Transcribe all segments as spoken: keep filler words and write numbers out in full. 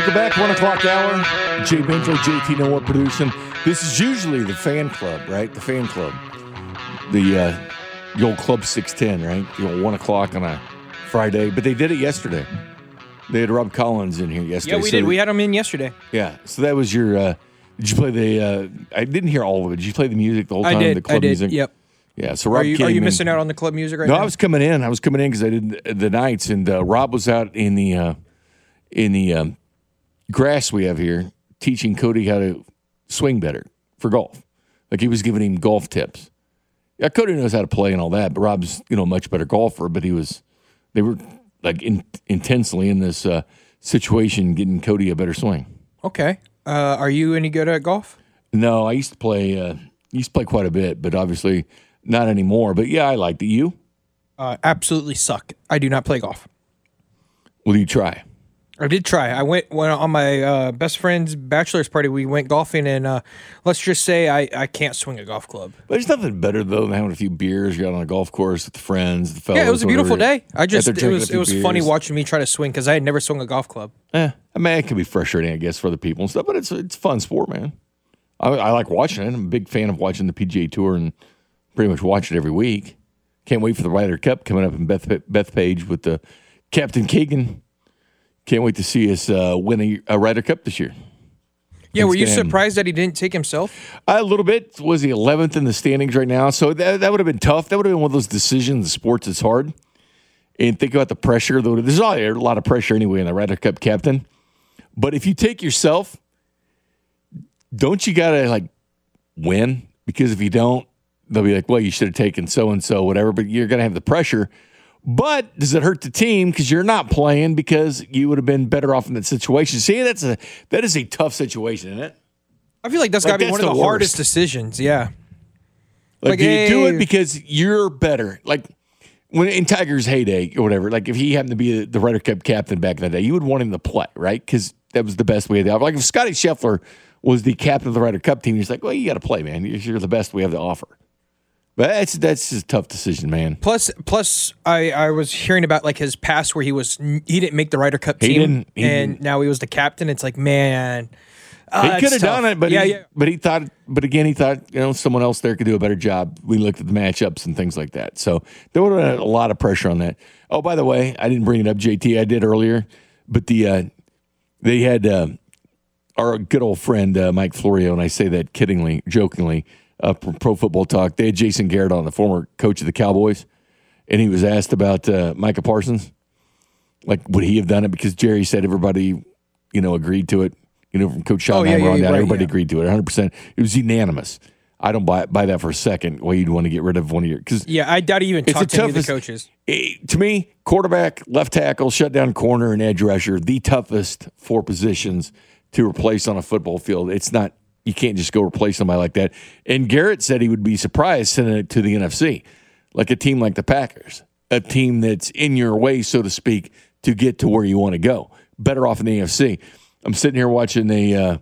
Welcome back, one o'clock hour. Jay Bento, J T Noah producing. This is usually the fan club, right? The fan club. The, uh, the old Club six ten, right? The old one o'clock on a Friday. But they did it yesterday. They had Rob Collins in here yesterday. Yeah, we so did. they, We had him in yesterday. Yeah, so that was your, uh, did you play the, uh, I didn't hear all of it. Did you play the music the whole time? I did. The club I did. music? Yep. Yeah, so Rob Are you, came are you in. missing out on the club music right no, now? I was coming in. I was coming in because I did the, the nights, and uh, Rob was out in the, uh, in the um, grass we have here, teaching Cody how to swing better for golf. Like he was giving him golf tips. Yeah, Cody knows how to play and all that, but Rob's, you know, a much better golfer. But he was, they were like in, intensely in this uh, situation, getting Cody a better swing. Okay. Uh, are you any good at golf? No, I used to play, uh, used to play quite a bit, but obviously not anymore. But yeah, I liked it. You? Uh, absolutely suck. I do not play golf. Will you try? I did try. I went, went on my uh, best friend's bachelor's party. We went golfing, and uh, let's just say I, I can't swing a golf club. But there's nothing better though than having a few beers. You're out on a golf course with the friends, the fellas. Yeah, it was a beautiful whatever. day. I just Out there it was drinking a it was few funny beers. watching me try to swing because I had never swung a golf club. Eh, I mean, it can be frustrating, I guess, for other people and stuff. But it's it's a fun sport, man. I, I like watching it. I'm a big fan of watching the P G A Tour and pretty much watch it every week. Can't wait for the Ryder Cup coming up in Beth Bethpage with the Captain Keegan. Can't wait to see us uh, win a, a Ryder Cup this year. Yeah, It's were you gonna happen. surprised that he didn't take himself? A little bit. Was he eleventh in the standings right now? So that, that would have been tough. That would have been one of those decisions in sports that's hard. And think about the pressure. Though there's a lot of pressure anyway in the Ryder Cup captain. But if you take yourself, don't you got to like win? Because if you don't, they'll be like, well, you should have taken so-and-so, whatever. But you're going to have the pressure. But does it hurt the team because you're not playing because you would have been better off in that situation? See, that's a that is a tough situation, isn't it? I feel like that's Like, got to be that's one of the the hardest worst. decisions. Yeah. Like, Like, do you do hey- it because you're better? Like when in Tiger's heyday or whatever, like if he happened to be the Ryder Cup captain back in the day, you would want him to play, right? Because that was the best way to have. Like if Scotty Scheffler was the captain of the Ryder Cup team, he's like, well, you got to play, man. You're the best we have to offer. But that's that's just a tough decision, man. Plus, plus, I, I was hearing about like his past where he was he didn't make the Ryder Cup He team, didn't- he and didn't. now he was the captain. It's like, man, uh, He it's could have tough. done it, but yeah, he, yeah. but he thought, but again, he thought, you know, someone else there could do a better job. We looked at the matchups and things like that. So there would have been a lot of pressure on that. Oh, by the way, I didn't bring it up, J T. I did earlier, but the uh, they had uh, our good old friend uh, Mike Florio, and I say that kiddingly, jokingly, uh, from Pro Football Talk. They had Jason Garrett on, the former coach of the Cowboys, and he was asked about uh, Micah Parsons. Like, would he have done it? Because Jerry said everybody, you know, agreed to it. You know, from Coach Schottenheimer Oh, yeah, yeah, on yeah, down, right, everybody yeah. agreed to it, one hundred percent. It was unanimous. I don't buy buy that for a second. Why you'd want to get rid of one of your because Yeah, I doubt he even It's talked the to any of the toughest- coaches. it- to me, quarterback, left tackle, shutdown corner, and edge rusher, the toughest four positions to replace on a football field. It's not, you can't just go replace somebody like that. And Garrett said he would be surprised sending it to the N F C, like a team like the Packers, a team that's in your way, so to speak, to get to where you want to go. Better off in the N F C. I'm sitting here watching a, uh,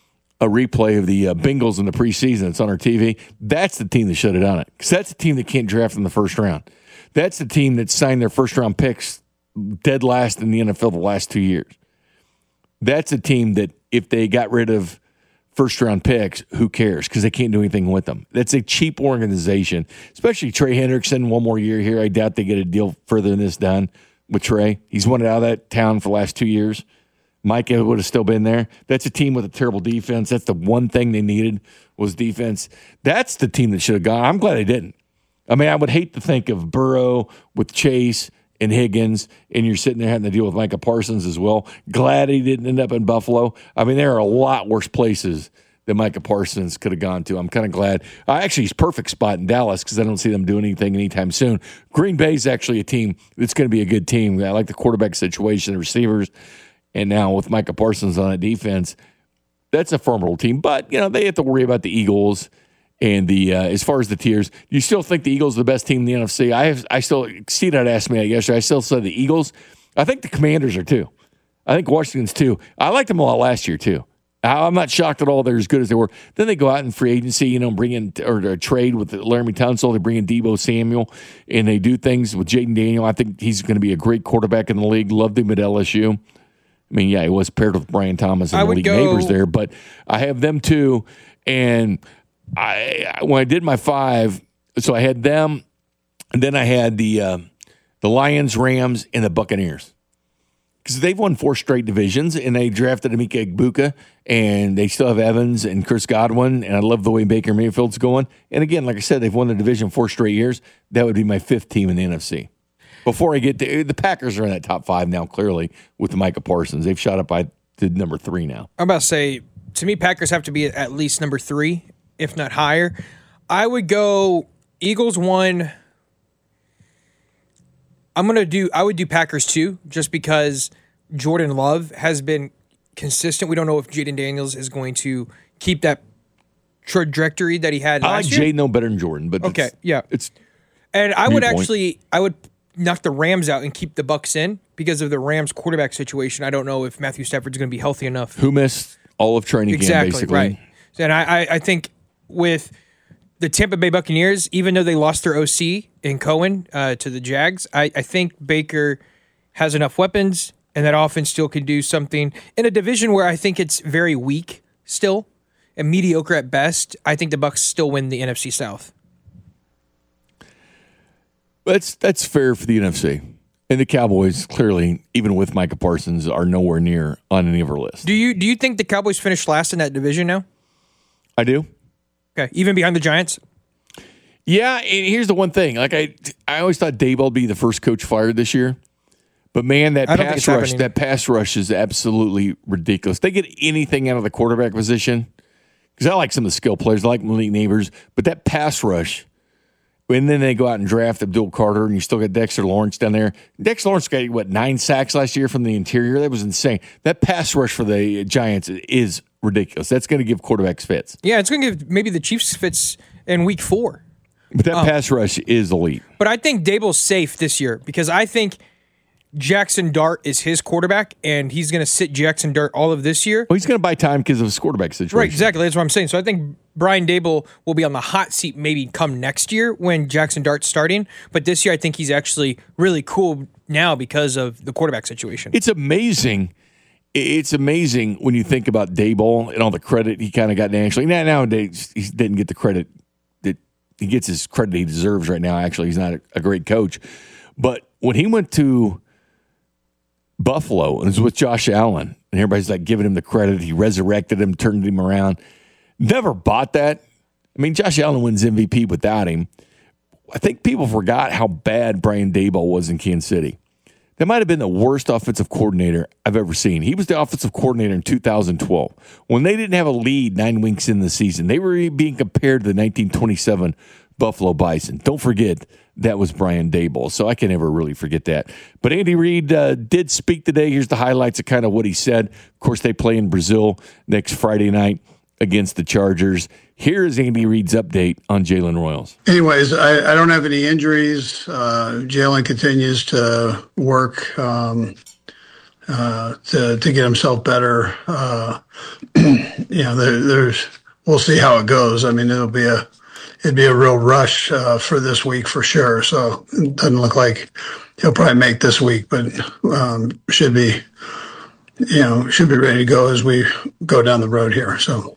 a replay of the uh, Bengals in the preseason. It's on our T V. That's the team that should have done it because that's the team that can't draft in the first round. That's the team that signed their first round picks dead last in the N F L the last two years. That's a team that if they got rid of first round picks, who cares? Because they can't do anything with them. That's a cheap organization, especially Trey Hendrickson. One more year here. I doubt they get a deal further than this done with Trey. He's wanted out of that town for the last two years. Micah would have still been there. That's a team with a terrible defense. That's the one thing they needed was defense. That's the team that should have gone. I'm glad they didn't. I mean, I would hate to think of Burrow with Chase and Higgins, and you're sitting there having to deal with Micah Parsons as well. Glad he didn't end up in Buffalo. I mean, there are a lot worse places that Micah Parsons could have gone to. I'm kind of glad. Uh, actually, he's perfect spot in Dallas because I don't see them doing anything anytime soon. Green Bay is actually a team that's going to be a good team. I like the quarterback situation, the receivers. And now with Micah Parsons on that defense, that's a formidable team. But, you know, they have to worry about the Eagles and the uh, as far as the tiers. You still think the Eagles are the best team in the N F C? I have, I still, Steve had asked me that yesterday. I still said the Eagles. I think the Commanders are too. I think Washington's too. I liked them a lot last year too. I- I'm not shocked at all they're as good as they were. Then they go out in free agency, you know, bring in or, or trade with Laramie Tunsil. They bring in Deebo Samuel, and they do things with Jaden Daniel. I think he's going to be a great quarterback in the league. Loved him at L S U. I mean, yeah, he was paired with Brian Thomas and I the would league go- neighbors there, but I have them too. And I when I did my five, so I had them, and then I had the uh, the Lions, Rams, and the Buccaneers. Because they've won four straight divisions, and they drafted Emeka Egbuka, and they still have Evans and Chris Godwin, and I love the way Baker Mayfield's going. And again, like I said, they've won the division four straight years. That would be my fifth team in the N F C. Before I get to the Packers are in that top five now, clearly, with the Micah Parsons. They've shot up by to number three now. I'm about to say, to me, Packers have to be at least number three, if not higher. I would go Eagles one. I'm gonna do. I would do Packers two, just because Jordan Love has been consistent. We don't know if Jaden Daniels is going to keep that trajectory that he had I like last year. Jaden no better than Jordan, but Okay, it's, yeah. it's And I would Viewpoint. actually, I would knock the Rams out and keep the Bucks in because of the Rams quarterback situation. I don't know if Matthew Stafford's going to be healthy enough. who missed all of training Exactly, camp, basically. right. And I, I, I think with the Tampa Bay Buccaneers, even though they lost their O C in Cohen uh, to the Jags, I, I think Baker has enough weapons and that offense still can do something in a division where I think it's very weak still and mediocre at best. I think the Bucks still win the N F C South. That's that's fair for the N F C. And the Cowboys, clearly, even with Micah Parsons, are nowhere near on any of our lists. Do you do you think the Cowboys finished last in that division now? I do. Okay, even behind the Giants? Yeah, and here's the one thing. Like I I always thought Daboll would be the first coach fired this year. But man, that I don't think pass it's rush, happening. that pass rush is absolutely ridiculous. They get anything out of the quarterback position. Because I like some of the skill players, I like Malik Neighbors, but that pass rush, and then they go out and draft Abdul Carter, and you still got Dexter Lawrence down there. Dexter Lawrence got, what, nine sacks last year from the interior? That was insane. That pass rush for the Giants is ridiculous. That's going to give quarterbacks fits. Yeah, it's going to give maybe the Chiefs fits in week four. But that pass rush is elite. But I think Daboll's safe this year because I think Jackson Dart is his quarterback, and he's going to sit Jackson Dart all of this year. Well, he's going to buy time because of his quarterback situation. Right, exactly. That's what I'm saying. So I think Brian Daboll will be on the hot seat maybe come next year when Jackson Dart's starting. But this year I think he's actually really cool now because of the quarterback situation. It's amazing. It's amazing when you think about Daboll and all the credit he kind of got nationally. Now, nowadays, he didn't get the credit that he gets his credit he deserves right now. Actually, he's not a, a great coach. But when he went to Buffalo and was with Josh Allen, and everybody's like giving him the credit, he resurrected him, turned him around. Never bought that. I mean, Josh Allen wins M V P without him. I think people forgot how bad Brian Daboll was in Kansas City. That might have been the worst offensive coordinator I've ever seen. He was the offensive coordinator in two thousand twelve. When they didn't have a lead nine weeks in the season, they were being compared to the nineteen twenty-seven Buffalo Bison. Don't forget, that was Brian Daboll. So I can never really forget that. But Andy Reid uh, did speak today. Here's the highlights of kind of what he said. Of course, they play in Brazil next Friday night against the Chargers. Here is Andy Reid's update on Jalen Royals. Anyways, I, I don't have any injuries. Uh, Jalen continues to work um, uh, to to get himself better. Uh, you know, there, there's we'll see how it goes. I mean, it'll be a it'd be a real rush uh, for this week for sure. So it doesn't look like he'll probably make this week, but um, should be you know should be ready to go as we go down the road here. So.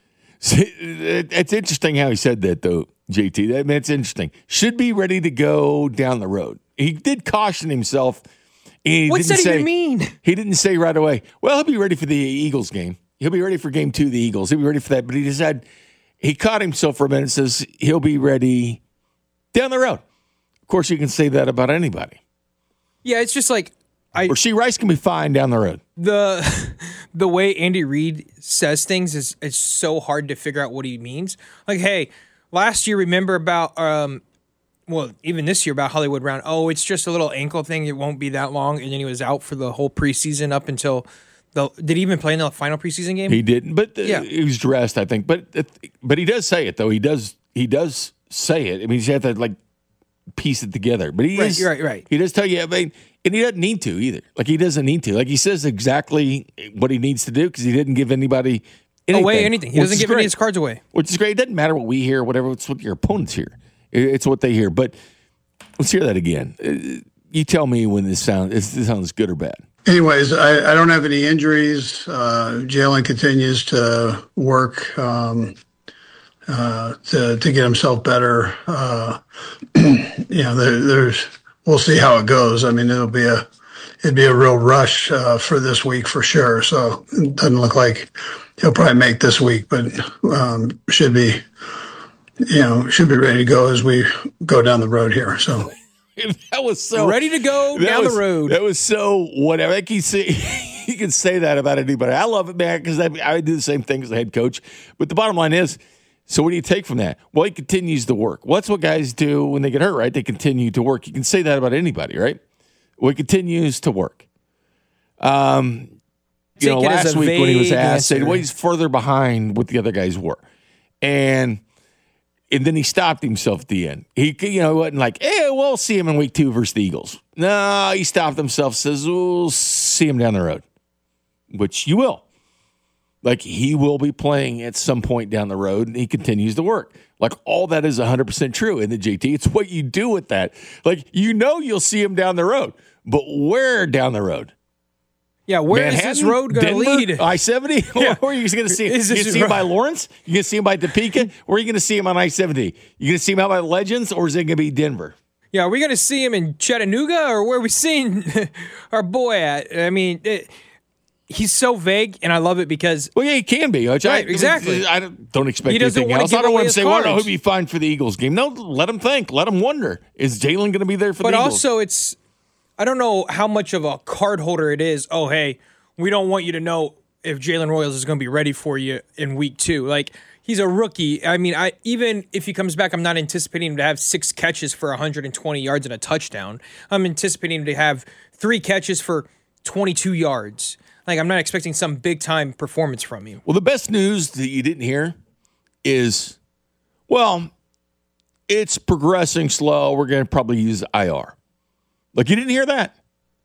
It's interesting how he said that, though, J T. That, that's interesting. Should be ready to go down the road. He did caution himself. He What's didn't that say, even mean? He didn't say right away, well, he'll be ready for the Eagles game. He'll be ready for game two of the Eagles. He'll be ready for that. But he said, he caught himself for a minute and says he'll be ready down the road. Of course, you can say that about anybody. Yeah, it's just like I Or Rasheed Rice can be fine down the road. the the way Andy Reid says things is it's so hard to figure out what he means. Like, hey, last year, remember about um, well, even this year about Hollywood Brown. Oh, it's just a little ankle thing. It won't be that long, and then he was out for the whole preseason up until the. Did he even play in the final preseason game? He didn't, but uh, Yeah. he was dressed, I think. But uh, but he does say it though. He does he does say it. I mean, he's had to like piece it together. But he Right, is right, right. He does tell you. I mean, and he doesn't need to either. Like he doesn't need to. Like he says exactly what he needs to do because he didn't give anybody anything, away anything. He which doesn't is give any great. of his cards away. Which is great. It doesn't matter what we hear, or whatever. It's what your opponents hear. It- It's what they hear. But let's hear that again. Uh, You tell me when this sounds. This sounds good or bad. anyways, I, I don't have any injuries. Uh, Jalen continues to work um, uh, to to get himself better. Uh, you know, there, there's we'll see how it goes. I mean, it'll be a it'd be a real rush uh, for this week for sure. So it doesn't look like he'll probably make this week, but um, should be, you know, should be ready to go as we go down the road here. So that was so ready to go down was, the road. That was so whatever. I can say you can say that about anybody. I love it, man, because I, I do the same thing as a head coach. But the bottom line is, so what do you take from that? Well, he continues to work. Well, that's what guys do when they get hurt, right? They continue to work. You can say that about anybody, right? Well, he continues to work. Um, you know, last week when he was asked, said, well, he's further behind what the other guys were. And and then he stopped himself at the end. He, you know, wasn't like, hey, we'll see him in week two versus the Eagles. No, he stopped himself, says, we'll see him down the road, which you will. Like, he will be playing at some point down the road, and he continues to work. Like, all that is one hundred percent true in the J T. It's what you do with that. Like, you know you'll see him down the road, but where down the road? Yeah, where Manhattan, is this road going to lead? I seventy? Yeah. Where are you going to see him? You going to see him by Lawrence? You going to see him by Topeka? Or are you going to see him on I seventy? You going to see him out by Legends, or is it going to be Denver? Yeah, are we going to see him in Chattanooga, or where are we seeing our boy at? I mean, it, he's so vague, and I love it because... Well, yeah, he can be. Which right, I, exactly. I don't, don't expect anything else. I don't want to say, well, no, he'll be fine for the Eagles game. No, let him think. Let him wonder. Is Jalen going to be there for but the Eagles? But also, it's... I don't know how much of a card holder it is. Oh, hey, we don't want you to know if Jalen Royals is going to be ready for you in week two. Like, he's a rookie. I mean, I even if he comes back, I'm not anticipating him to have six catches for one hundred twenty yards and a touchdown. I'm anticipating him to have three catches for twenty-two yards. Like, I'm not expecting some big-time performance from you. Well, the best news that you didn't hear is, well, it's progressing slow. We're going to probably use I R. Like, you didn't hear that,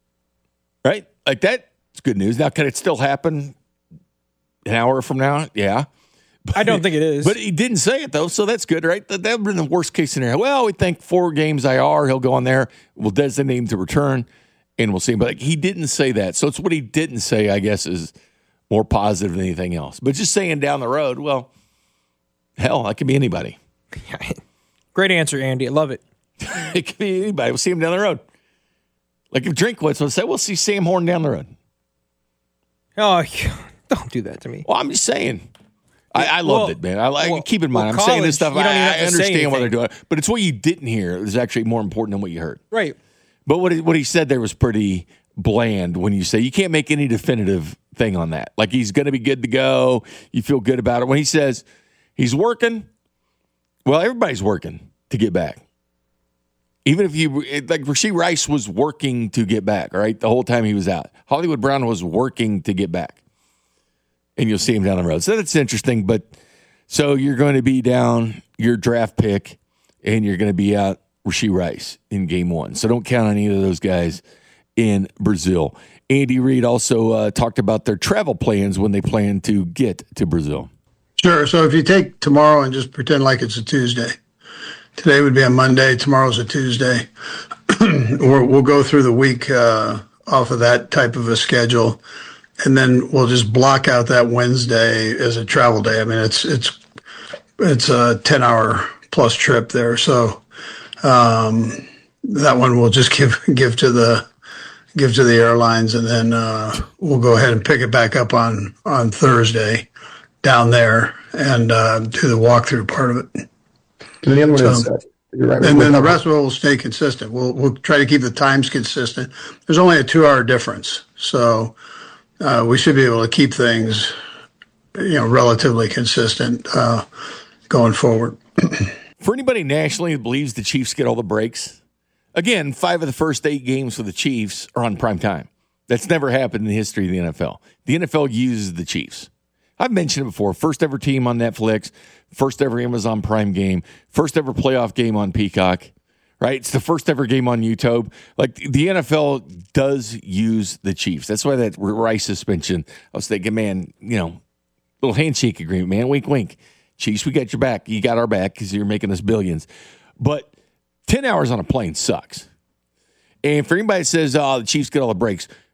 right? Like, that's good news. Now, can it still happen an hour from now? Yeah. But, I don't think it is. But he didn't say it, though, so that's good, right? That would have been the worst-case scenario. Well, we think four games I R. He'll go on there. We'll designate him to return, and we'll see him. But like, he didn't say that. So it's what he didn't say, I guess, is more positive than anything else. But just saying down the road, well, hell, that could be anybody. Great answer, Andy. I love it. It could be anybody. We'll see him down the road. Like if Drinkwitz would say, we'll see Sam Horn down the road. Oh, don't do that to me. Well, I'm just saying. I, I loved well, it, man. I like well, keep in mind. well, I'm college, saying this stuff. I, I understand what they're doing, but it's what you didn't hear is actually more important than what you heard. Right. But what he, what he said there was pretty bland. When you say you can't make any definitive thing on that, like he's going to be good to go, you feel good about it. When he says he's working, well, everybody's working to get back. Even if you, like Rashee Rice was working to get back, right? The whole time he was out. Hollywood Brown was working to get back. And you'll see him down the road. So that's interesting. But so you're going to be down your draft pick and you're going to be out Rashee Rice in game one. So don't count on either of those guys in Brazil. Andy Reid also uh, talked about their travel plans when they plan to get to Brazil. Sure. So if you take tomorrow and just pretend like it's a Tuesday. Today would be a Monday. Tomorrow's a Tuesday. We're, we'll go through the week uh, off of that type of a schedule, and then we'll just block out that Wednesday as a travel day. I mean, it's it's it's a ten hour plus trip there, so um, that one we'll just give give to the give to the airlines, and then uh, we'll go ahead and pick it back up on on Thursday down there and uh, do the walkthrough part of it. And the other one is, uh, you're right, and then the rest of it will stay consistent. We'll we'll try to keep the times consistent. There's only a two hour difference, so uh, we should be able to keep things, you know, relatively consistent uh, going forward. For anybody nationally that believes the Chiefs get all the breaks, again, five of the first eight games for the Chiefs are on prime time. That's never happened in the history of the N F L. The N F L uses the Chiefs. I've mentioned it before. First ever team on Netflix, first ever Amazon Prime game, first ever playoff game on Peacock, right? It's the first ever game on YouTube. Like the N F L does use the Chiefs. That's why that Rice suspension, I was thinking, man, you know, little handshake agreement, man, wink, wink. Chiefs, we got your back. You got our back because you're making us billions. But ten hours on a plane sucks. And for anybody that says, oh, the Chiefs get all the breaks,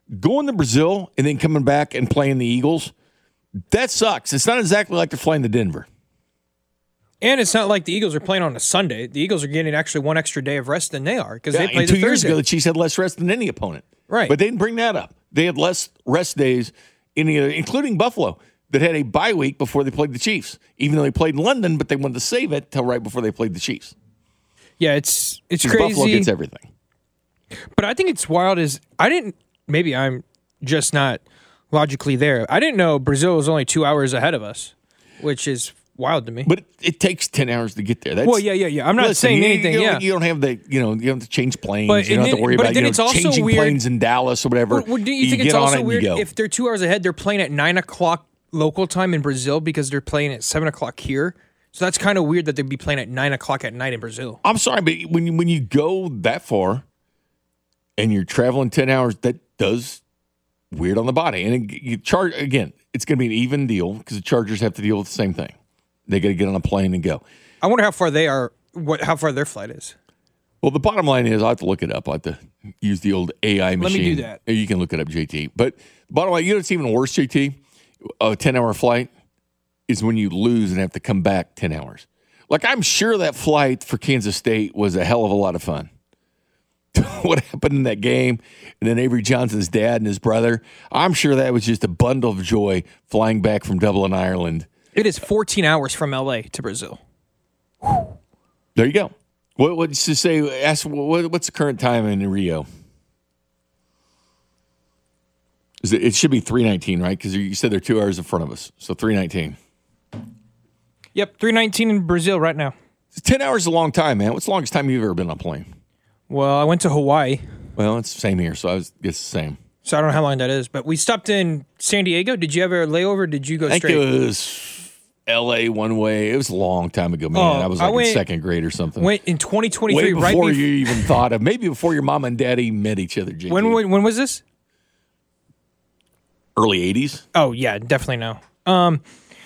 going to Brazil and then coming back and playing the Eagles, that sucks. It's not exactly like they're flying to Denver. And it's not like the Eagles are playing on a Sunday. The Eagles are getting actually one extra day of rest than they are because Yeah, they play two the years Thursday. ago, the Chiefs had less rest than any opponent. Right. But they didn't bring that up. They had less rest days, in the, including Buffalo, that had a bye week before they played the Chiefs, even though they played in London, but they wanted to save it till right before they played the Chiefs. Yeah, it's it's 'Cause crazy. Buffalo gets everything. But I think it's wild is I didn't maybe I'm just not logically there. I didn't know Brazil was only two hours ahead of us, which is wild to me. But it, it takes ten hours to get there. That's, well, yeah, yeah, yeah. I'm not listen, saying you, anything. You don't, yeah, you don't have the, you know, you don't have to change planes. But- you don't and have to then- worry but about then you know, it's also changing weird- planes in Dallas or whatever. Well, well, do you, you think get it's on also it and weird you go. if they're two hours ahead? They're playing at nine o'clock local time in Brazil because they're playing at seven o'clock here. So that's kind of weird that they'd be playing at nine o'clock at night in Brazil. I'm sorry, but when you, when you go that far and you're traveling ten hours, that does weird on the body. And it, you charge again, it's going to be an even deal because the Chargers have to deal with the same thing. They got to get on a plane and go. I wonder how far they are. What how far their flight is? Well, the bottom line is I have to look it up. I have to use the old A I machine. me do that. You can look it up, J T. But the bottom line, you know what's even worse, J T? A ten-hour flight is when you lose and have to come back ten hours. Like, I'm sure that flight for Kansas State was a hell of a lot of fun. What happened in that game, and then Avery Johnson's dad and his brother, I'm sure that was just a bundle of joy flying back from Dublin, Ireland. It is fourteen hours from L A to Brazil. There you go. What would you say? Ask what, what's the current time in Rio? Is it, it should be three nineteen, right? Because you said they're two hours in front of us, so three nineteen. Yep, three nineteen in Brazil right now. Ten hours is a long time, man. What's the longest time you've ever been on a plane? Well, I went to Hawaii, Well, it's the same here, so I was guess the same. so I don't know how long that is. But we stopped in San Diego. Did you ever layover? Did you go I think straight? it was L A one way. It was a long time ago, man. Oh, I was I like went- in second grade or something. Went in twenty Way twenty-three, before right before you even thought of, maybe before your mom and daddy met each other. J T. when, when when was this? Early eighties. Oh yeah, definitely no. Um,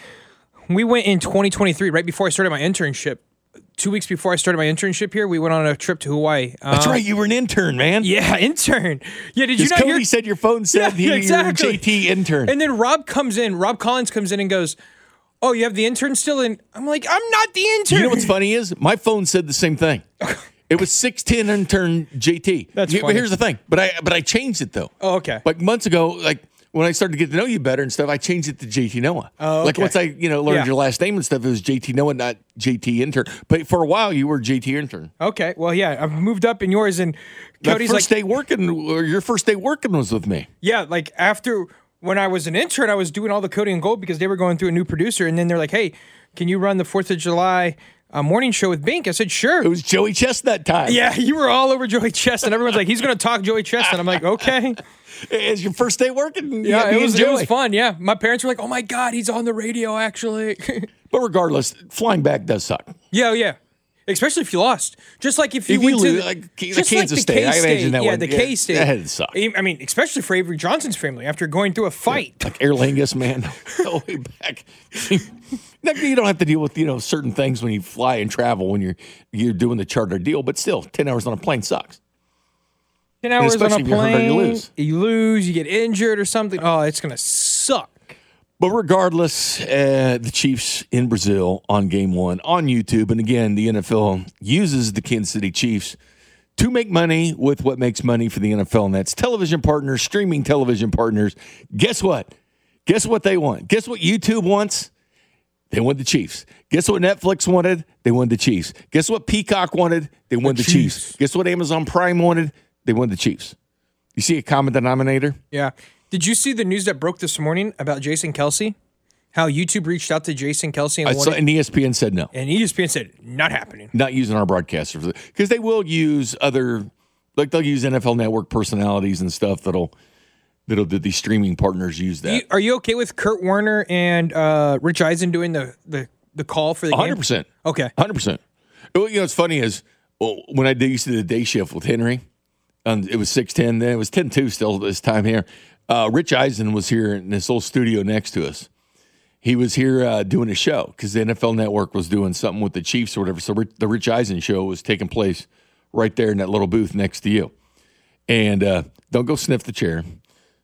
we went in twenty twenty-three, right before I started my internship. Two weeks before I started my internship here, we went on a trip to Hawaii. That's Um, right. You were an intern, man. Yeah, intern. Yeah, did you Because not Cody hear? said your phone said Yeah, he, you were a exactly. J T intern. And then Rob comes in. Rob Collins comes in and goes, "Oh, you have the intern still?" And I'm like, "I'm not the intern." You know what's funny is my phone said the same thing. It was six ten intern J T. That's Yeah, funny. But here's the thing. But I but I changed it though. Oh, okay. Like months ago, like when I started to get to know you better and stuff, I changed it to J T Noah. Oh, Like okay. once I you know learned Yeah. your last name and stuff, it was J T Noah, not J T intern. But for a while, you were J T intern. Okay. Well, yeah, I've moved up in yours, and That Cody's first like, day working, or your first day working was with me. yeah, like after when I was an intern, I was doing all the Cody and Gold because they were going through a new producer, and then they're like, "Hey, can you run the Fourth of July uh, morning show with Bink?" I said, "Sure." It was Joey Chestnut time. Yeah, you were all over Joey Chestnut. Everyone's like, "He's going to talk Joey Chestnut." I'm like, "Okay." It's your first day working. You Yeah, got it me was and it Joey. was fun. Yeah, my parents were like, "Oh my god, he's on the radio." Actually, But regardless, flying back does suck. yeah, yeah. Especially if you lost, just like if you If you went to lose, the- like, the just Kansas the State, I K-State. imagine that yeah, one- the yeah, K State. that had to suck. I mean, especially for Avery Johnson's family after going through a fight. Like Aer Lingus, man, all the way back. Now, you don't have to deal with you know certain things when you fly and travel when you're you're doing the charter deal, but still, ten hours on a plane sucks. Ten hours on a especially if you're hurt or plane, you lose. you lose, you get injured or something. Oh, it's gonna suck. But regardless, uh, the Chiefs in Brazil on game one on YouTube, and again, the N F L uses the Kansas City Chiefs to make money with what makes money for the N F L, and that's television partners, streaming television partners. Guess what? Guess what they want? Guess what YouTube wants? They want the Chiefs. Guess what Netflix wanted? They wanted the Chiefs. Guess what Peacock wanted? They wanted the, Chiefs. Chiefs. Guess what Amazon Prime wanted? They wanted the Chiefs. You see a common denominator? Yeah. Did you see the news that broke this morning about Jason Kelsey? How YouTube reached out to Jason Kelsey and I saw, wanted, and E S P N said no. and E S P N said not happening. Not using our broadcasters because they will use other, like they'll use N F L Network personalities and stuff that'll that'll do these streaming partners use that. You- are you okay with Kurt Warner and uh, Rich Eisen doing the, the, the call for the One hundred game? percent. Okay. one hundred percent. You know what's funny is well, when I did used to do the day shift with Henry, um, it was six ten. Then it was ten two still this time here. Uh, Rich Eisen was here in this little studio next to us. He was here uh, doing a show because the N F L Network was doing something with the Chiefs or whatever. So Rich, the Rich Eisen show was taking place right there in that little booth next to you. And uh, don't go sniff the chair.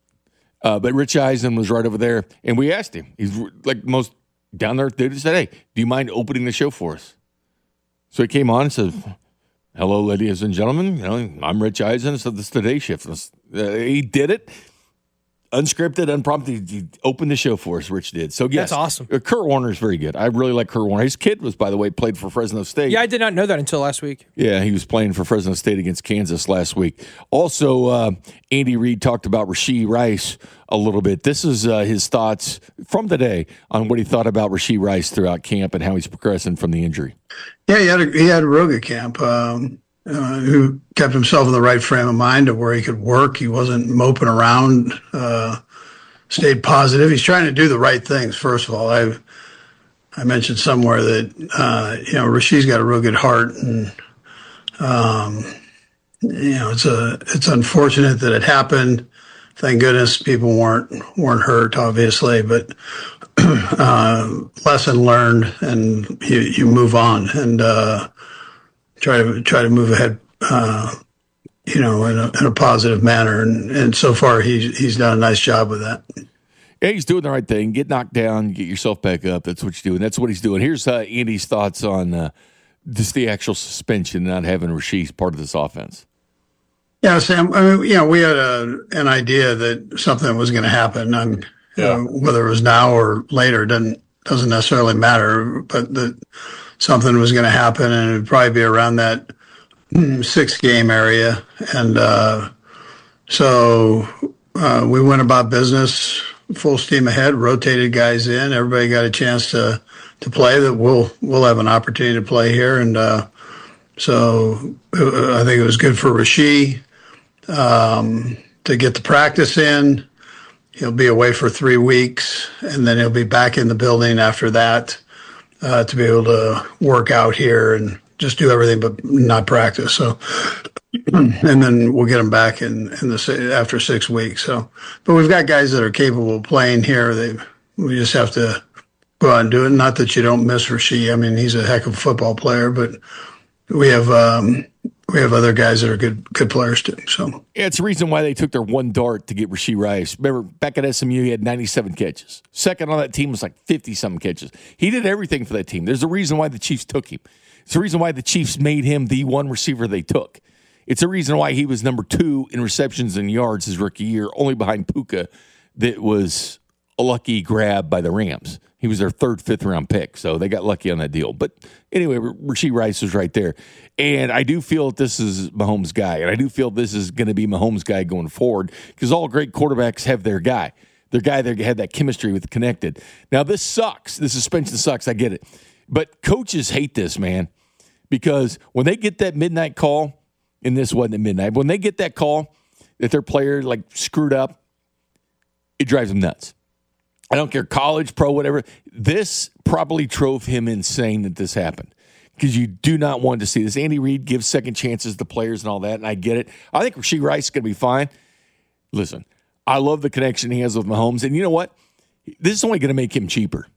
Uh, but Rich Eisen was right over there, and we asked him. He's like the most down there dude. He said, "Hey, do you mind opening the show for us?" So he came on and said, "Hello, ladies and gentlemen. You know, I'm Rich Eisen. It's the Today Shift." Uh, he did it. Unscripted, unprompted. He opened the show for us, Rich did. So, yes. That's awesome. Uh, Kurt Warner's very good. I really like Kurt Warner. His kid was, by the way, played for Fresno State. Yeah, I did not know that until last week. Yeah, he was playing for Fresno State against Kansas last week. Also, uh, Andy Reid talked about Rashee Rice a little bit. This is uh, his thoughts from today on what he thought about Rashee Rice throughout camp and how he's progressing from the injury. Yeah, he had a, he had a real good camp. Um, uh, who kept himself in the right frame of mind to where he could work. He wasn't moping around. Uh, stayed positive. He's trying to do the right things. First of all, I I mentioned somewhere that uh, you know Rashee's got a real good heart, and um, you know it's a it's unfortunate that it happened. Thank goodness people weren't weren't hurt, obviously, but uh, lesson learned, and you, you move on and uh, try to try to move ahead. Uh, you know, in a, in a positive manner. And, and so far, he's, he's done a nice job with that. Yeah, he's doing the right thing. Get knocked down, get yourself back up. That's what you're doing. That's what he's doing. Here's uh, Andy's thoughts on uh, just the actual suspension, not having Rasheed part of this offense. Yeah, Sam, I mean, you know, we had a, an idea that something was going to happen. I'm, yeah. You know, whether it was now or later doesn't, doesn't necessarily matter, but that something was going to happen, and it would probably be around that six game area. And uh, so uh, we went about business full steam ahead, rotated guys in. Everybody got a chance to, to play that we'll, we'll have an opportunity to play here. And uh, so uh, I think it was good for Rashee um, to get the practice in. He'll be away for three weeks, and then he'll be back in the building after that uh, to be able to work out here and just do everything but not practice. So, and then we'll get them back in, in the after six weeks. So, but we've got guys that are capable of playing here. They we just have to go out and do it. Not that you don't miss Rashee. I mean, he's a heck of a football player, but we have um, we have other guys that are good good players too. So yeah, it's the reason why they took their one dart to get Rashee Rice. Remember, back at S M U, he had ninety-seven catches. Second on that team was like fifty-something catches. He did everything for that team. There's a reason why the Chiefs took him. It's the reason why the Chiefs made him the one receiver they took. It's the reason why he was number two in receptions and yards his rookie year, only behind Puka, that was a lucky grab by the Rams. He was their third, fifth round pick, so they got lucky on that deal. But anyway, Rashee Rice was right there. And I do feel that this is Mahomes' guy, and I do feel this is going to be Mahomes' guy going forward because all great quarterbacks have their guy. Their guy that had that chemistry with connected. Now, this sucks. The suspension sucks. I get it. But coaches hate this, man, because when they get that midnight call, and this wasn't at midnight, when they get that call that their player like screwed up, it drives them nuts. I don't care, college, pro, whatever. This probably drove him insane that this happened because you do not want to see this. Andy Reid gives second chances to players and all that, and I get it. I think Rashee Rice is going to be fine. Listen, I love the connection he has with Mahomes, and you know what? This is only going to make him cheaper.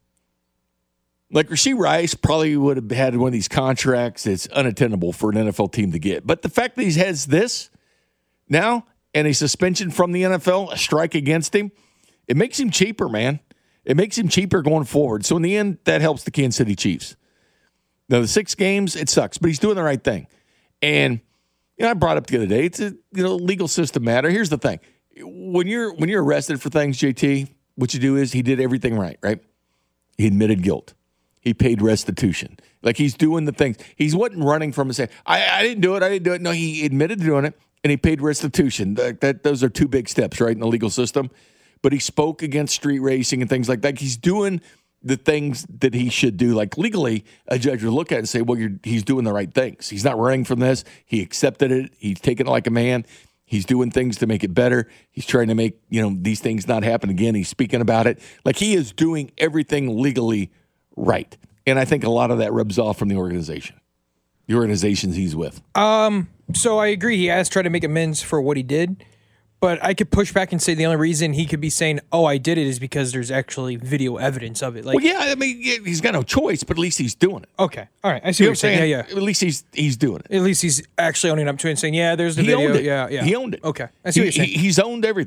Like Rashee Rice probably would have had one of these contracts that's unattainable for an N F L team to get. But the fact that he has this now and a suspension from the N F L, a strike against him, it makes him cheaper, man. It makes him cheaper going forward. So in the end, that helps the Kansas City Chiefs. Now, the six games, it sucks, but he's doing the right thing. And you know, I brought up the other day, it's a you know legal system matter. Here's the thing. When you're when you're arrested for things, J T, what you do is he did everything right, right? He admitted guilt. He paid restitution. Like he's doing the things. He wasn't running from and saying, I, I didn't do it, I didn't do it. No, he admitted to doing it, and he paid restitution. That, that Those are two big steps, right, in the legal system. But he spoke against street racing and things like that. He's doing the things that he should do. Like legally, a judge would look at it and say, well, you're, he's doing the right things. He's not running from this. He accepted it. He's taking it like a man. He's doing things to make it better. He's trying to make, you know, these things not happen again. He's speaking about it. Like he is doing everything legally right. And I think a lot of that rubs off from the organization, the organizations he's with. Um. So I agree. He has tried to make amends for what he did. But I could push back and say the only reason he could be saying, oh, I did it is because there's actually video evidence of it. Like, well, yeah, I mean, he's got no choice, but at least he's doing it. Okay. All right. I see you what you're saying. saying. Yeah, yeah. At least he's he's doing it. At least he's actually owning up to it and saying, yeah, there's the he video. Owned it. Yeah, yeah. He owned it. Okay. I see he, what you're saying. He, he's owned everything.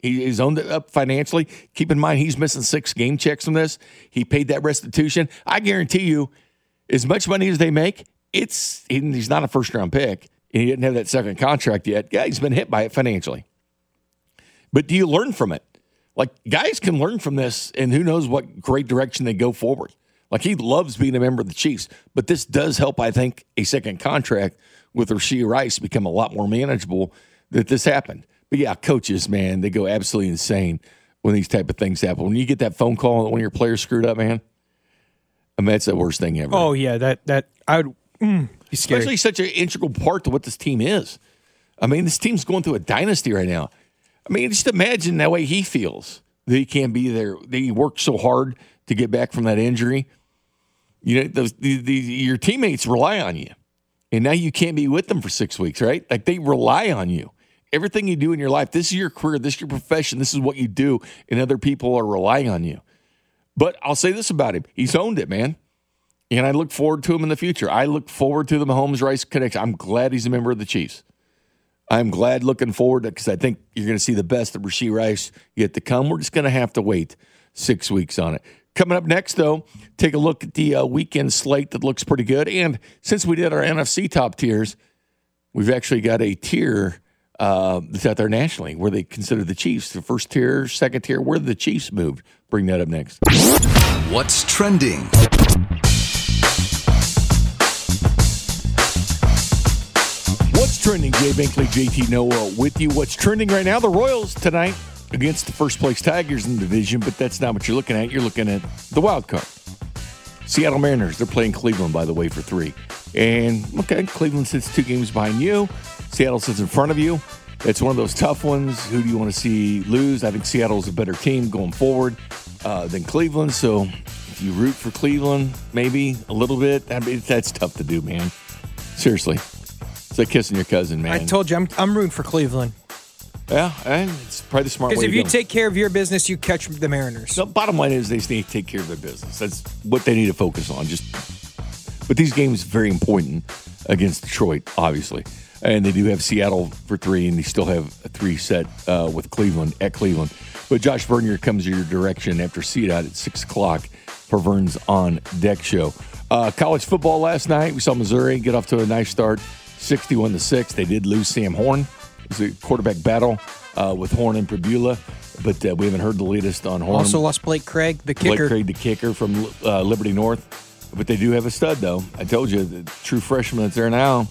He, he's owned it up financially. Keep in mind, he's missing six game checks from this. He paid that restitution. I guarantee you, as much money as they make, it's he's not a first-round pick, and he didn't have that second contract yet. Yeah, he's been hit by it financially. But do you learn from it? Like, guys can learn from this, and who knows what great direction they go forward. Like, he loves being a member of the Chiefs, but this does help, I think, a second contract with Rashee Rice become a lot more manageable that this happened. But, yeah, coaches, man, they go absolutely insane when these type of things happen. When you get that phone call that one of your players screwed up, man, I mean, that's the worst thing ever. Oh, yeah, that, that I would mm, be scared. Especially such an integral part to what this team is. I mean, this team's going through a dynasty right now. I mean, just imagine that way he feels, that he can't be there. That he worked so hard to get back from that injury. You know, those, the, the, your teammates rely on you, and now you can't be with them for six weeks, right? Like, they rely on you. Everything you do in your life, this is your career, this is your profession, this is what you do, and other people are relying on you. But I'll say this about him. He's owned it, man. And I look forward to him in the future. I look forward to the Mahomes-Rice connection. I'm glad he's a member of the Chiefs. I'm glad looking forward to it because I think you're going to see the best of Rashee Rice yet to come. We're just going to have to wait six weeks on it. Coming up next, though, take a look at the uh, weekend slate that looks pretty good. And since we did our N F C top tiers, we've actually got a tier uh, that's out there nationally where they consider the Chiefs the first tier, second tier, where the Chiefs moved. Bring that up next. What's trending? What's trending? Jay Binkley, J T Noah with you. What's trending right now? The Royals tonight against the first place Tigers in the division, but that's not what you're looking at. You're looking at the wild card. Seattle Mariners, they're playing Cleveland, by the way, for three. And, okay, Cleveland sits two games behind you. Seattle sits in front of you. It's one of those tough ones. Who do you want to see lose? I think Seattle's a better team going forward uh, than Cleveland. So if you root for Cleveland, maybe a little bit, I mean, that's tough to do, man. Seriously. It's like kissing your cousin, man. I told you, I'm, I'm rooting for Cleveland. Yeah, and it's probably the smart way Because to if you go. take care of your business, you catch the Mariners. The bottom line is they just need to take care of their business. That's what they need to focus on. Just, but these games are very important against Detroit, obviously. And they do have Seattle for three, and they still have a three set uh, with Cleveland at Cleveland. But Josh Vernier comes your direction after C D O T at six o'clock for Vern's On Deck show. Uh, college football last night, we saw Missouri get off to a nice start, sixty-one to six. They did lose Sam Horn. It was a quarterback battle uh, with Horn and Pabula, but uh, we haven't heard the latest on Horn. Also lost Blake Craig, the kicker. Blake Craig, the kicker from uh, Liberty North. But they do have a stud, though. I told you, the true freshman that's there now.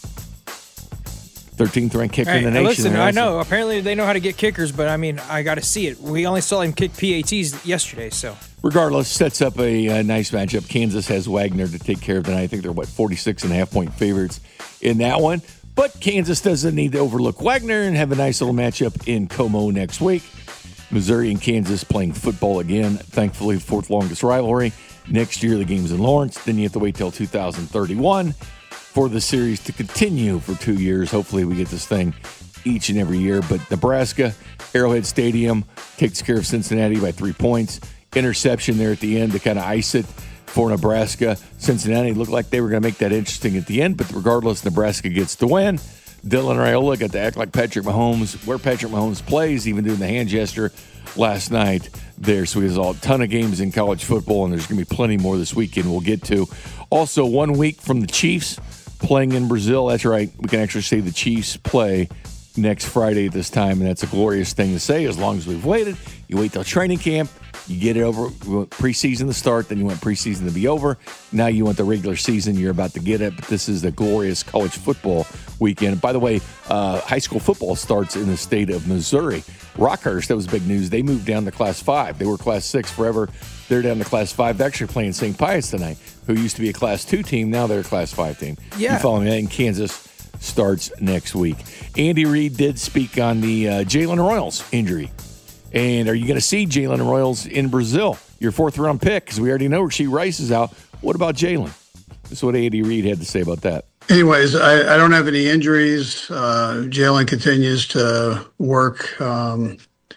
thirteenth ranked kicker Hey, in the nation. listen, there, I so. know. Apparently they know how to get kickers, but I mean, I got to see it. We only saw him kick P A Ts yesterday, so. Regardless, sets up a, a nice matchup. Kansas has Wagner to take care of tonight. I think they're, what, forty-six and a half point favorites in that one. But Kansas doesn't need to overlook Wagner and have a nice little matchup in Como next week. Missouri and Kansas playing football again. Thankfully, the fourth longest rivalry. Next year, the game's in Lawrence. Then you have to wait till two thousand thirty-one for the series to continue for two years. Hopefully, we get this thing each and every year. But Nebraska, Arrowhead Stadium, takes care of Cincinnati by three points. Interception there at the end to kind of ice it for Nebraska. Cincinnati looked like they were going to make that interesting at the end, but regardless, Nebraska gets the win. Dylan Raiola got to act like Patrick Mahomes, where Patrick Mahomes plays, even doing the hand gesture last night there. So he has a ton of games in college football, and there's going to be plenty more this weekend we'll get to. Also, one week from the Chiefs playing in Brazil. That's right. We can actually say the Chiefs play next Friday at this time, and that's a glorious thing to say as long as we've waited. You wait till training camp. You get it over, you want preseason to start, then you want preseason to be over. Now you want the regular season. You're about to get it, but this is the glorious college football weekend. By the way, uh, high school football starts in the state of Missouri. Rockhurst, that was big news. They moved down to Class five. They were Class six forever. They're down to Class five. They're actually playing Saint Pius tonight, who used to be a Class two team. Now they're a Class five team. Yeah. You follow me? And Kansas starts next week. Andy Reid did speak on the uh, Jalen Royals injury. And are you going to see Jalen Royals in Brazil? Your fourth round pick, because we already know Rashee Rice is out. What about Jalen? This is what Andy Reid had to say about that. Anyways, I, I don't have any injuries. Uh, Jalen continues to work um,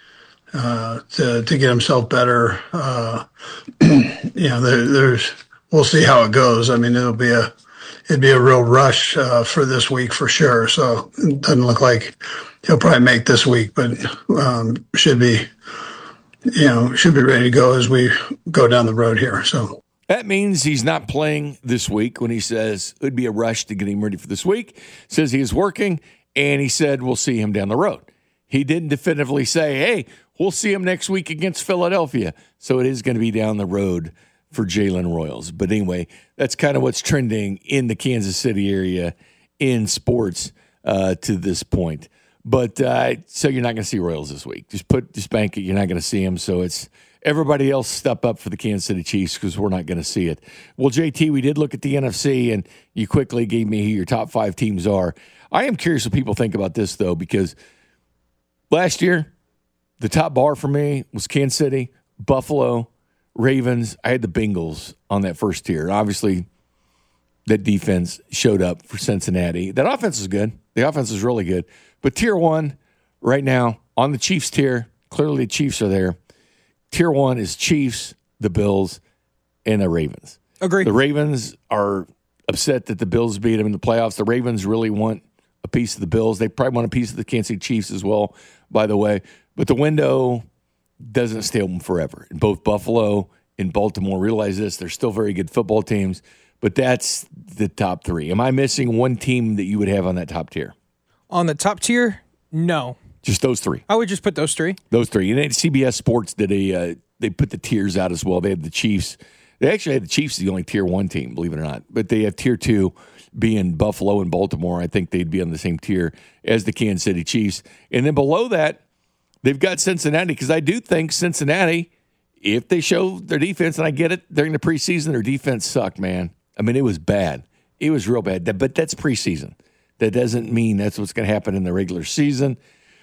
uh, to to get himself better. Uh, you know, there, there's we'll see how it goes. I mean, it'll be a it'd be a real rush uh, for this week for sure. So it doesn't look like he'll probably make this week, but um, should be, you know, should be ready to go as we go down the road here. So that means he's not playing this week when he says it would be a rush to get him ready for this week. Says he is working, and he said we'll see him down the road. He didn't definitively say, hey, we'll see him next week against Philadelphia. So it is going to be down the road for Jalen Royals. But anyway, that's kind of what's trending in the Kansas City area in sports uh, to this point. But uh, so you're not going to see Royals this week. Just put, just bank it. You're not going to see him. So it's everybody else step up for the Kansas City Chiefs because we're not going to see it. Well, J T, we did look at the N F C, and you quickly gave me who your top five teams are. I am curious what people think about this, though, because last year, the top bar for me was Kansas City, Buffalo, Ravens. I had the Bengals on that first tier. Obviously, that defense showed up for Cincinnati. That offense is good. The offense is really good. But tier one, right now, on the Chiefs tier, clearly the Chiefs are there. Tier one is Chiefs, the Bills, and the Ravens. Agree. The Ravens are upset that the Bills beat them in the playoffs. The Ravens really want a piece of the Bills. They probably want a piece of the Kansas City Chiefs as well, by the way. But the window doesn't stay open forever. And both Buffalo and Baltimore realize this. They're still very good football teams, but that's the top three. Am I missing one team that you would have on that top tier? On the top tier, no. Just those three. I would just put those three. Those three. And then C B S Sports did a uh, they put the tiers out as well. They had the Chiefs. They actually had the Chiefs the only tier one team, believe it or not. But they have tier two being Buffalo and Baltimore. I think they'd be on the same tier as the Kansas City Chiefs. And then below that, they've got Cincinnati, because I do think Cincinnati, if they show their defense, and I get it, during the preseason, their defense sucked, man. I mean, it was bad. It was real bad. But that's preseason. That doesn't mean that's what's going to happen in the regular season.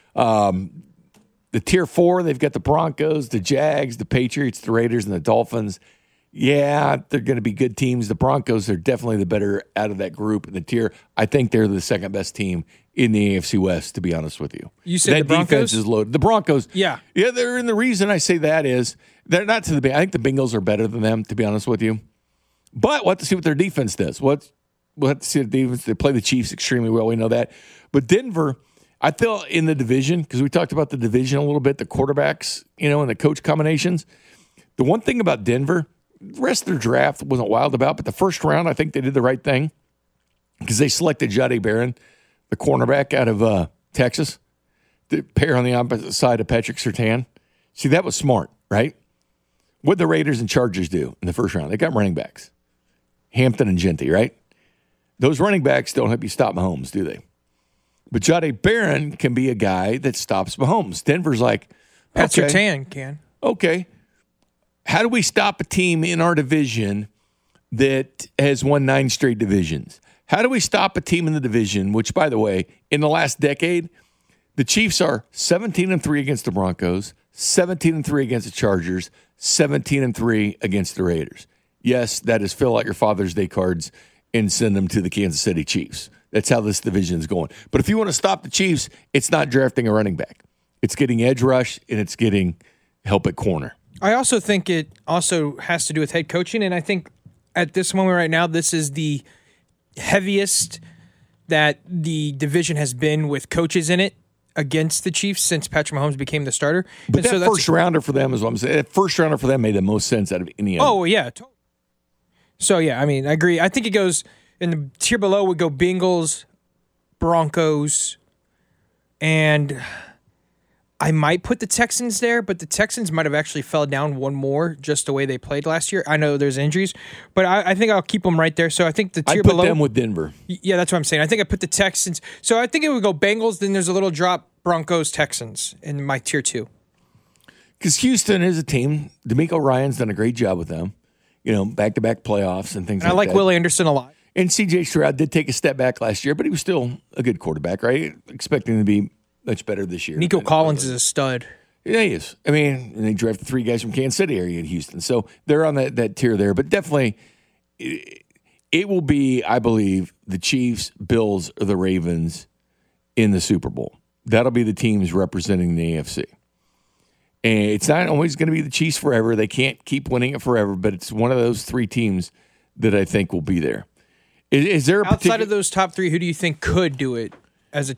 Um, the tier four, they've got the Broncos, the Jags, the Patriots, the Raiders, and the Dolphins. Yeah, they're going to be good teams. The Broncos are definitely the better out of that group in the tier. I think they're the second best team in the A F C West, to be honest with you. You said that the Broncos? defense is loaded. The Broncos, Yeah. Yeah, they're, and the reason I say that is they're not to the – I think the Bengals are better than them, to be honest with you. But we'll have to see what their defense does. What We'll have to see the defense. They play the Chiefs extremely well. We know that. But Denver – I feel in the division, because we talked about the division a little bit, the quarterbacks, you know, and the coach combinations. The one thing about Denver, the rest of their draft wasn't wild about, but the first round, I think they did the right thing because they selected Jahdae Barron, the cornerback out of uh, Texas, the pair on the opposite side of Patrick Surtain. See, that was smart, right? What did the Raiders and Chargers do in the first round? They got running backs, Hampton and Genty, right? Those running backs don't help you stop Mahomes, do they? But Jahdae Barron can be a guy that stops Mahomes. Denver's like, Pat okay, Surtain can. Okay. How do we stop a team in our division that has won nine straight divisions? How do we stop a team in the division, which, by the way, in the last decade, the Chiefs are seventeen and three against the Broncos, seventeen and three against the Chargers, seventeen and three against the Raiders. Yes, that is fill out your Father's Day cards and send them to the Kansas City Chiefs. That's how this division is going. But if you want to stop the Chiefs, it's not drafting a running back. It's getting edge rush, and it's getting help at corner. I also think it also has to do with head coaching, and I think at this moment right now, this is the heaviest that the division has been with coaches in it against the Chiefs since Patrick Mahomes became the starter. But and that so that's, first rounder for them is what I'm saying. That first rounder for them made the most sense out of any other. Oh, yeah. So, yeah, I mean, I agree. I think it goes in the tier below would go Bengals, Broncos, and I might put the Texans there, but the Texans might have actually fell down one more just the way they played last year. I know there's injuries, but I, I think I'll keep them right there. So I think the tier I put below them with Denver. Yeah, that's what I'm saying. I think I put the Texans. So I think it would go Bengals, then there's a little drop, Broncos, Texans in my tier two. Because Houston is a team. D'Amico Ryan's done a great job with them. You know, back-to-back playoffs and things And like that. I like Will Anderson a lot. And C J Stroud did take a step back last year, but he was still a good quarterback, right? Expecting him to be much better this year. Nico Collins is a stud. Yeah, he is. I mean, and they drafted three guys from Kansas City area in Houston. So they're on that, that tier there. But definitely, it, it will be, I believe, the Chiefs, Bills, or the Ravens in the Super Bowl. That'll be the teams representing the A F C. And it's not always going to be the Chiefs forever. They can't keep winning it forever, but it's one of those three teams that I think will be there. Is, is there a Outside particular, of those top three, who do you think could do it as a team?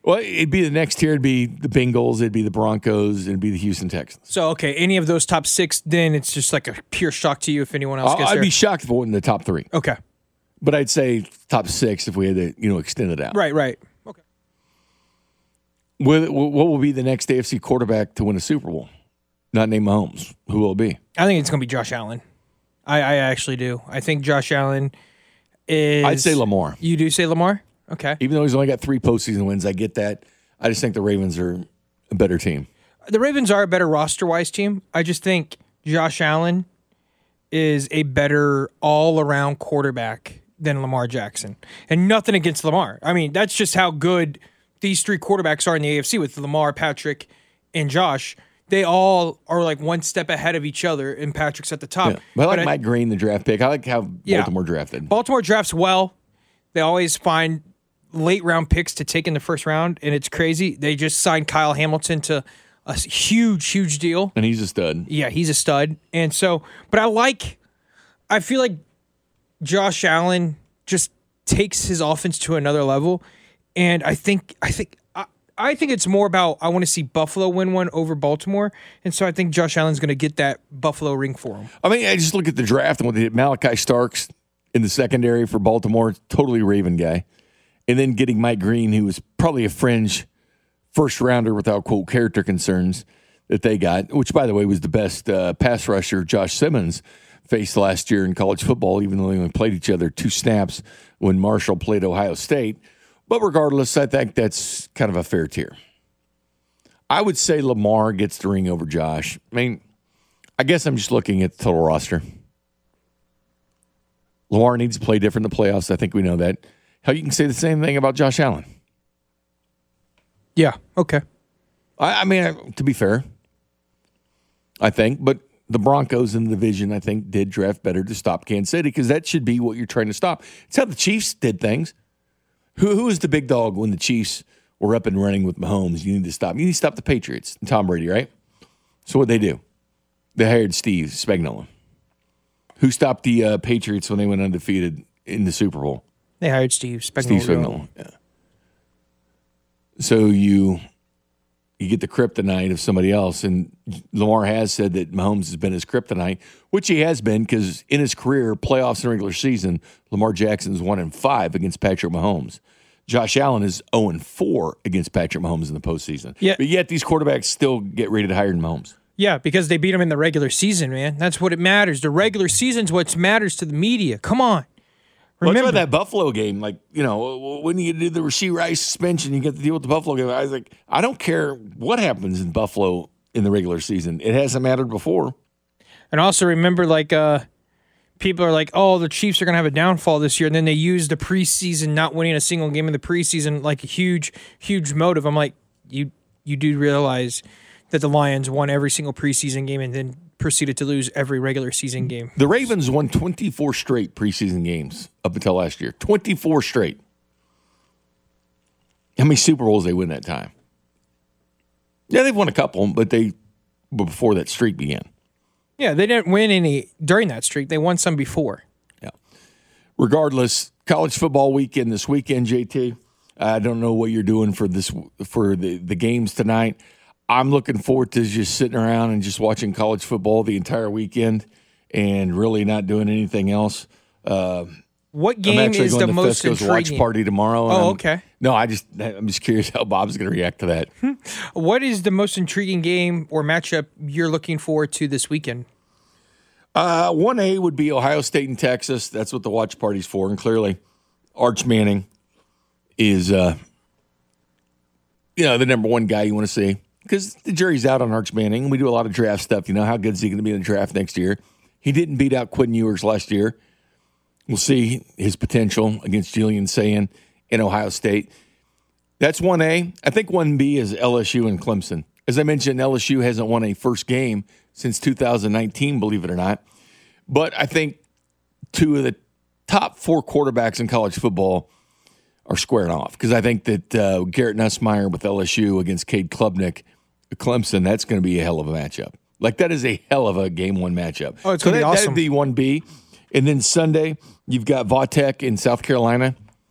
Well, it'd be the next tier. It'd be the Bengals. It'd be the Broncos. It'd be the Houston Texans. So, okay, any of those top six, then it's just like a pure shock to you if anyone else gets I'd there. be shocked if it wasn't the top three. Okay. But I'd say top six if we had to, you know, extend it out. Right, right. Okay. What, what will be the next A F C quarterback to win a Super Bowl? Not named Mahomes. Who will it be? I think it's going to be Josh Allen. I, I actually do. I think Josh Allen is... I'd say Lamar. You do say Lamar? Okay. Even though he's only got three postseason wins, I get that. I just think the Ravens are a better team. The Ravens are a better roster-wise team. I just think Josh Allen is a better all-around quarterback than Lamar Jackson. And nothing against Lamar. I mean, that's just how good these three quarterbacks are in the A F C with Lamar, Patrick, and Josh. They all are like one step ahead of each other, and Patrick's at the top. Yeah. But I like but Mike I, Green, the draft pick. I like how yeah. Baltimore drafted. Baltimore drafts well. They always find late-round picks to take in the first round, and it's crazy. They just signed Kyle Hamilton to a huge, huge deal. And he's a stud. Yeah, he's a stud. And so, but I like, I feel like Josh Allen just takes his offense to another level. And I think, I think, I, I think it's more about, I want to see Buffalo win one over Baltimore. And so I think Josh Allen's going to get that Buffalo ring for him. I mean, I just look at the draft and what they did. Malachi Starks in the secondary for Baltimore, totally Raven guy. And then getting Mike Green, who was probably a fringe first rounder without, quote, character concerns that they got, which, by the way, was the best uh, pass rusher Josh Simmons faced last year in college football, even though they only played each other two snaps when Marshall played Ohio State. But regardless, I think that's kind of a fair tier. I would say Lamar gets the ring over Josh. I mean, I guess I'm just looking at the total roster. Lamar needs to play different in the playoffs. I think we know that. Hell, you can say the same thing about Josh Allen. Yeah, okay. I, I mean, I, to be fair, I think, but the Broncos in the division, I think, did draft better to stop Kansas City because that should be what you're trying to stop. It's how the Chiefs did things. Who Who was the big dog when the Chiefs were up and running with Mahomes? You need to stop. You need to stop the Patriots and Tom Brady, right? So what'd they do? They hired Steve Spagnuolo. Who stopped the uh, Patriots when they went undefeated in the Super Bowl? They hired Steve Spagnuolo. Steve Spagnuolo, yeah. So you you get the kryptonite of somebody else, and Lamar has said that Mahomes has been his kryptonite, which he has been because in his career, playoffs and regular season, Lamar Jackson's one and five against Patrick Mahomes. Josh Allen is zero and four against Patrick Mahomes in the postseason. Yeah. But yet these quarterbacks still get rated higher than Mahomes. Yeah, because they beat him in the regular season, man. That's what it matters. The regular season's what matters to the media. Come on. Remember well, that Buffalo game, like, you know, when you do the Rashee Rice suspension, you get to deal with the Buffalo game. I was like, I don't care what happens in Buffalo in the regular season. It hasn't mattered before. And also remember, like, uh, people are like, oh, the Chiefs are going to have a downfall this year. And then they use the preseason, not winning a single game in the preseason, like a huge, huge motive. I'm like, you, you do realize that the Lions won every single preseason game and then proceeded to lose every regular season game. The Ravens won twenty-four straight preseason games up until last year. twenty-four straight. How many Super Bowls they win that time? Yeah, they've won a couple, but they but before that streak began. Yeah, they didn't win any during that streak. They won some before. Yeah. Regardless, college football weekend this weekend, J T. I don't know what you're doing for this for the, the games tonight. I'm looking forward to just sitting around and just watching college football the entire weekend and really not doing anything else. Uh, what game I'm actually is going the to most Fesco's intriguing? watch party tomorrow. Oh, I'm, okay. No, I just I'm just curious how Bob's going to react to that. What is the most intriguing game or matchup you're looking forward to this weekend? Uh, one A would be Ohio State and Texas. That's what the watch party's for, and clearly, Arch Manning is uh, you know the number one guy you want to see. Because the jury's out on Arch Manning. We do a lot of draft stuff. You know, how good is he going to be in the draft next year? He didn't beat out Quinn Ewers last year. We'll see his potential against Julian Sayin in Ohio State. That's one A. I think one B is L S U and Clemson. As I mentioned, L S U hasn't won a first game since two thousand nineteen, believe it or not. But I think two of the top four quarterbacks in college football are squaring off. Because I think that uh, Garrett Nussmeier with L S U against Cade Klubnik, Clemson, that's going to be a hell of a matchup. Like, that is a hell of a game one matchup. Oh, it's so going to be that, awesome. That'd be one B. And then Sunday, you've got Vautech in South Carolina.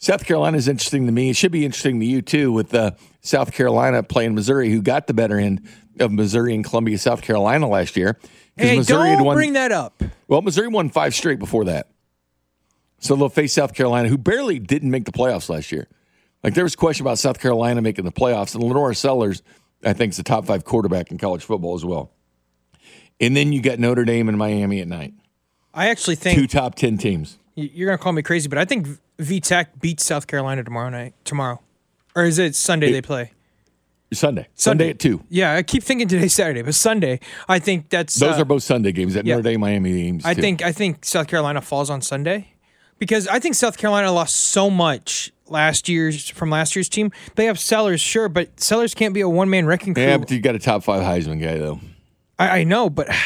South Carolina is interesting to me. It should be interesting to you, too, with uh, South Carolina playing Missouri, who got the better end of Missouri and Columbia, South Carolina last year. Hey, Missouri don't had won, bring that up. Well, Missouri won five straight before that. So they'll face South Carolina, who barely didn't make the playoffs last year. Like, there was a question about South Carolina making the playoffs, and Lenore Sellers, I think, is the top five quarterback in college football as well. And then you got Notre Dame and Miami at night. I actually think Two top ten teams. you're going to call me crazy, but I think V Tech beats South Carolina tomorrow night. Tomorrow. Or is it Sunday It- they play? Sunday. Sunday at two. Yeah, I keep thinking today's Saturday, but Sunday, I think that's Those uh, are both Sunday games. That yeah. Notre Dame Miami games. I too. think I think South Carolina falls on Sunday because I think South Carolina lost so much last year's from last year's team. They have Sellers, sure, but Sellers can't be a one man wrecking crew. Yeah, but you got a top five Heisman guy though. I, I know, but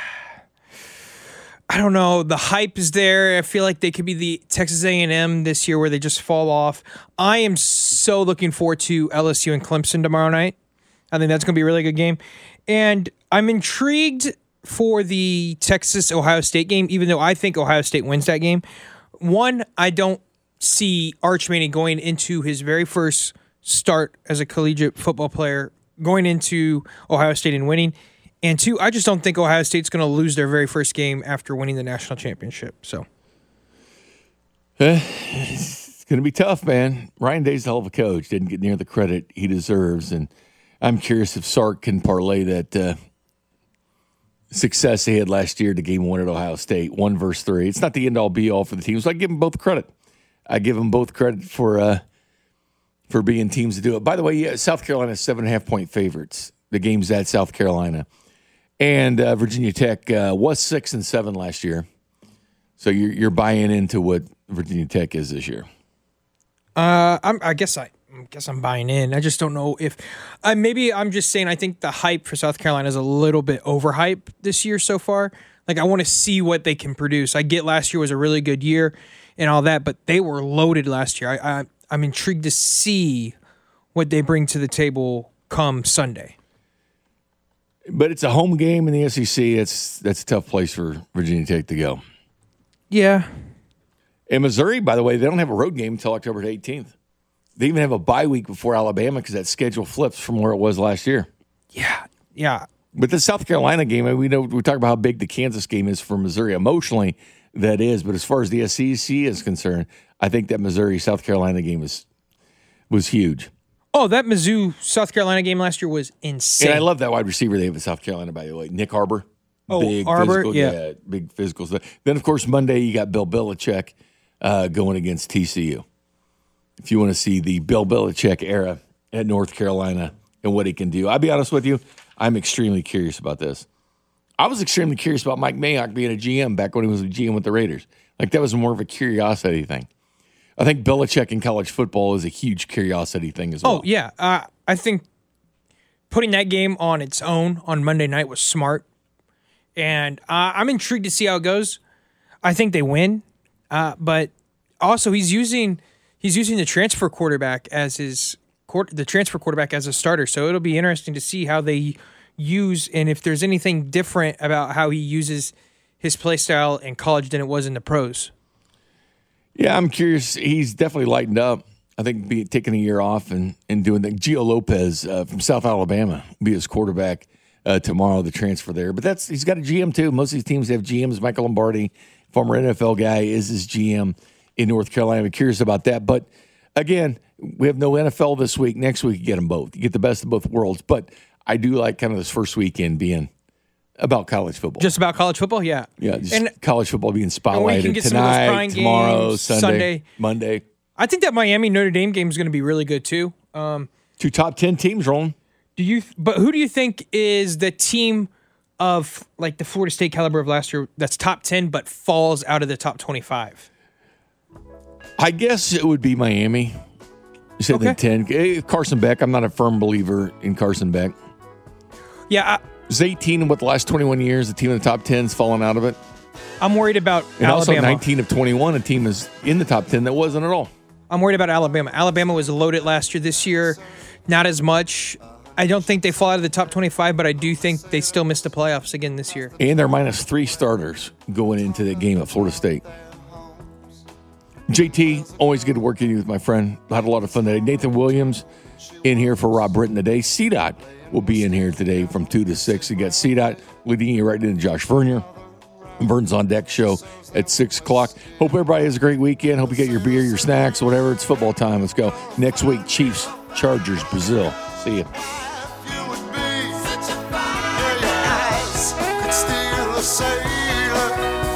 I don't know. The hype is there. I feel like they could be the Texas A and M this year where they just fall off. I am so looking forward to L S U and Clemson tomorrow night. I think that's going to be a really good game. And I'm intrigued for the Texas-Ohio State game, even though I think Ohio State wins that game. One, I don't see Arch Manning going into his very first start as a collegiate football player, going into Ohio State and winning. And two, I just don't think Ohio State's going to lose their very first game after winning the national championship. So, It's going to be tough, man. Ryan Day's a hell of a coach. Didn't get near the credit he deserves, and I'm curious if Sark can parlay that uh, success he had last year to game one at Ohio State, one versus three. It's not the end all be all for the teams. So I give them both credit. I give them both credit for uh, for being teams to do it. By the way, yeah, South Carolina is seven and a half point favorites. The game's at South Carolina, and uh, Virginia Tech uh, was six and seven last year. So you're you're buying into what Virginia Tech is this year. uh, I'm, I guess I, I guess I'm buying in. I just don't know if uh, maybe I'm just saying I think the hype for South Carolina is a little bit overhyped this year so far. Like, I want to see what they can produce. I get last year was a really good year and all that, but they were loaded last year. I, I I'm intrigued to see what they bring to the table come Sunday. But it's a home game in the S E C. It's that's a tough place for Virginia Tech to go. Yeah. And Missouri, by the way, they don't have a road game until October eighteenth. They even have a bye week before Alabama because that schedule flips from where it was last year. Yeah. Yeah. But the South Carolina game, we know we talk about how big the Kansas game is for Missouri. Emotionally, that is. But as far as the S E C is concerned, I think that Missouri South Carolina game was was huge. Oh, that Mizzou South Carolina game last year was insane. And I love that wide receiver they have in South Carolina, by the way, Nick Arbor. Oh, big Arbor, physical, yeah. big physical stuff. Then, of course, Monday you got Bill Belichick uh, going against T C U. If you want to see the Bill Belichick era at North Carolina and what he can do, I'll be honest with you, I'm extremely curious about this. I was extremely curious about Mike Mayock being a G M back when he was a G M with the Raiders. Like, that was more of a curiosity thing. I think Belichick in college football is a huge curiosity thing as well. Oh, yeah. Uh, I think putting that game on its own on Monday night was smart. And uh, I'm intrigued to see how it goes. I think they win. Uh, but also, he's using he's using the transfer quarterback as his the transfer quarterback as a starter. So it'll be interesting to see how they use and if there's anything different about how he uses his play style in college than it was in the pros. Yeah, I'm curious. He's definitely lightened up. I think be, taking a year off and, and doing that. Gio Lopez uh, from South Alabama will be his quarterback uh, tomorrow, the transfer there. But that's he's got a G M too. Most of these teams have G Ms. Michael Lombardi, former N F L guy, is his G M in North Carolina. I'm curious about that. But again, we have no N F L this week. Next week, you get them both. You get the best of both worlds. But I do like kind of this first weekend being about college football. Just about college football, yeah. Yeah, just and college football being we can spotlighted get some of those tonight, prime tomorrow, games, Sunday, Sunday. Monday. I think that Miami Notre Dame game is going to be really good too. Um, Two top ten teams rolling. do you? But who do you think is the team of like the Florida State caliber of last year that's top ten but falls out of the top twenty-five? I guess it would be Miami. You said Okay. the ten. Eh, Carson Beck. I'm not a firm believer in Carson Beck. Yeah, I, It's eighteen in what the last twenty-one years, the team in the top ten's fallen out of it. I'm worried about And also Alabama. nineteen of twenty-one, a team is in the top ten that wasn't at all. I'm worried about Alabama. Alabama was loaded last year. This year, not as much. I don't think they fall out of the top twenty-five, but I do think they still missed the playoffs again this year. And they're minus three starters going into that game at Florida State. J T, always good to work with you with my friend. Had a lot of fun today. Nathan Williams in here for Rob Britton today. C DOT will be in here today from two to six. You got C DOT leading you right into Josh Vernier. Vern's on Deck show at six o'clock. Hope everybody has a great weekend. Hope you get your beer, your snacks, whatever. It's football time. Let's go. Next week, Chiefs, Chargers, Brazil. See you. Say